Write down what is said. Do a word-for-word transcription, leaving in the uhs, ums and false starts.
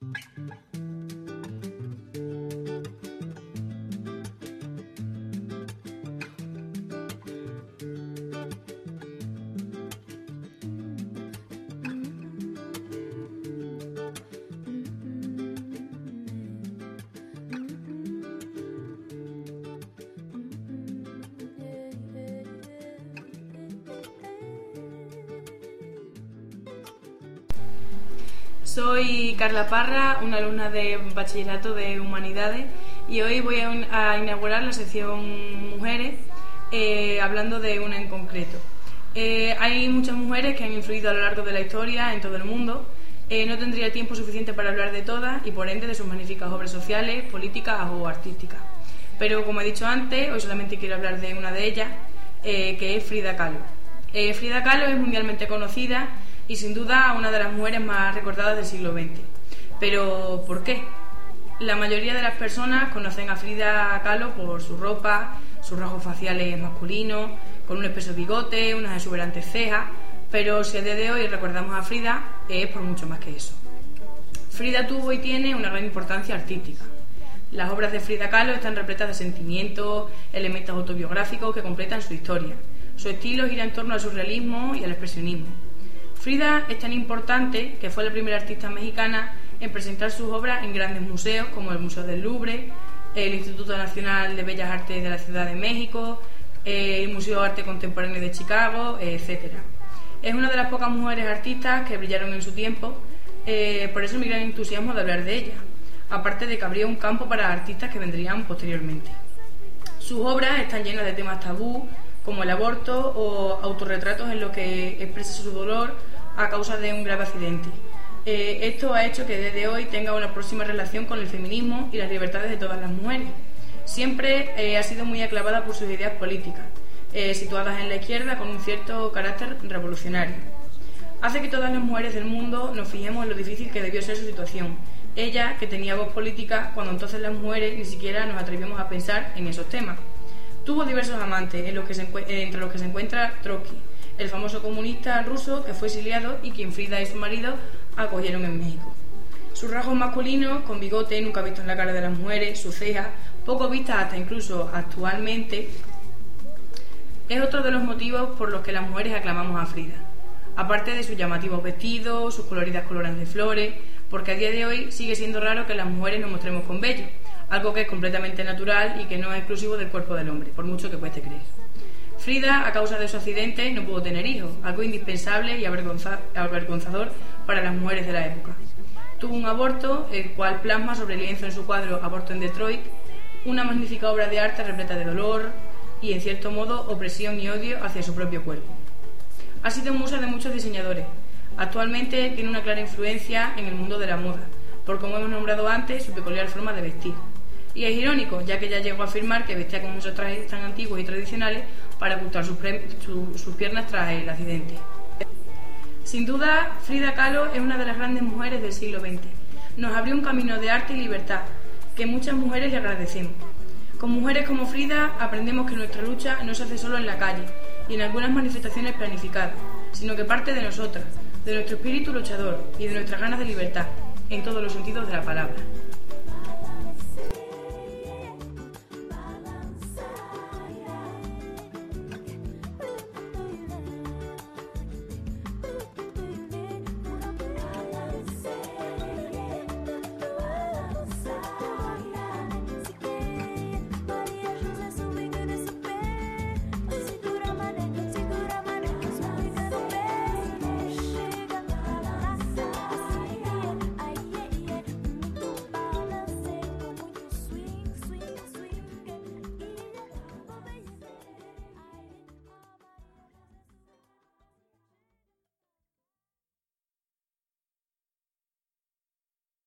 Soy Carla Parra, una alumna de Bachillerato de Humanidades, y hoy voy a inaugurar la sección Mujeres, eh, hablando de una en concreto. Eh, hay muchas mujeres que han influido a lo largo de la historia en todo el mundo. Eh, no tendría tiempo suficiente para hablar de todas y por ende de sus magníficas obras sociales, políticas o artísticas. Pero como he dicho antes, hoy solamente quiero hablar de una de ellas, eh, que es Frida Kahlo. Eh, Frida Kahlo es mundialmente conocida y sin duda una de las mujeres más recordadas del siglo veinte. Pero ¿por qué? La mayoría de las personas conocen a Frida Kahlo por su ropa, sus rasgos faciales masculinos, con un espeso bigote, unas exuberantes cejas, pero si a día de hoy recordamos a Frida, es por mucho más que eso. Frida tuvo y tiene una gran importancia artística. Las obras de Frida Kahlo están repletas de sentimientos, elementos autobiográficos que completan su historia. Su estilo gira en torno al surrealismo y al expresionismo. Frida es tan importante que fue la primera artista mexicana en presentar sus obras en grandes museos como el Museo del Louvre, el Instituto Nacional de Bellas Artes de la Ciudad de México, el Museo de Arte Contemporáneo de Chicago, etcétera. Es una de las pocas mujeres artistas que brillaron en su tiempo, eh, por eso mi gran entusiasmo de hablar de ella, aparte de que abrió un campo para artistas que vendrían posteriormente. Sus obras están llenas de temas tabú, como el aborto o autorretratos en los que expresa su dolor a causa de un grave accidente. Eh, esto ha hecho que desde hoy tenga una próxima relación con el feminismo y las libertades de todas las mujeres. Siempre eh, ha sido muy aclamada por sus ideas políticas, eh, situadas en la izquierda con un cierto carácter revolucionario. Hace que todas las mujeres del mundo nos fijemos en lo difícil que debió ser su situación. Ella, que tenía voz política, cuando entonces las mujeres ni siquiera nos atrevíamos a pensar en esos temas. Tuvo diversos amantes, en los que se encu- entre los que se encuentra Trotsky, el famoso comunista ruso que fue exiliado y quien Frida y su marido acogieron en México. Sus rasgos masculinos, con bigote nunca visto en la cara de las mujeres, sus cejas, poco vistas hasta incluso actualmente, es otro de los motivos por los que las mujeres aclamamos a Frida. Aparte de sus llamativos vestidos, sus coloridas coronas de flores, porque a día de hoy sigue siendo raro que las mujeres nos mostremos con vello, algo que es completamente natural y que no es exclusivo del cuerpo del hombre, por mucho que cueste creer. Frida, a causa de su accidente, no pudo tener hijos, algo indispensable y avergonza- avergonzador para las mujeres de la época. Tuvo un aborto, el cual plasma sobre lienzo en su cuadro Aborto en Detroit, una magnífica obra de arte repleta de dolor y, en cierto modo, opresión y odio hacia su propio cuerpo. Ha sido musa de muchos diseñadores. Actualmente tiene una clara influencia en el mundo de la moda, por como hemos nombrado antes, su peculiar forma de vestir. Y es irónico, ya que ella llegó a afirmar que vestía con muchos trajes tan antiguos y tradicionales para ocultar sus, pre- su, sus piernas tras el accidente. Sin duda, Frida Kahlo es una de las grandes mujeres del siglo veinte. Nos abrió un camino de arte y libertad que muchas mujeres le agradecemos. Con mujeres como Frida aprendemos que nuestra lucha no se hace solo en la calle y en algunas manifestaciones planificadas, sino que parte de nosotras, de nuestro espíritu luchador y de nuestras ganas de libertad, en todos los sentidos de la palabra.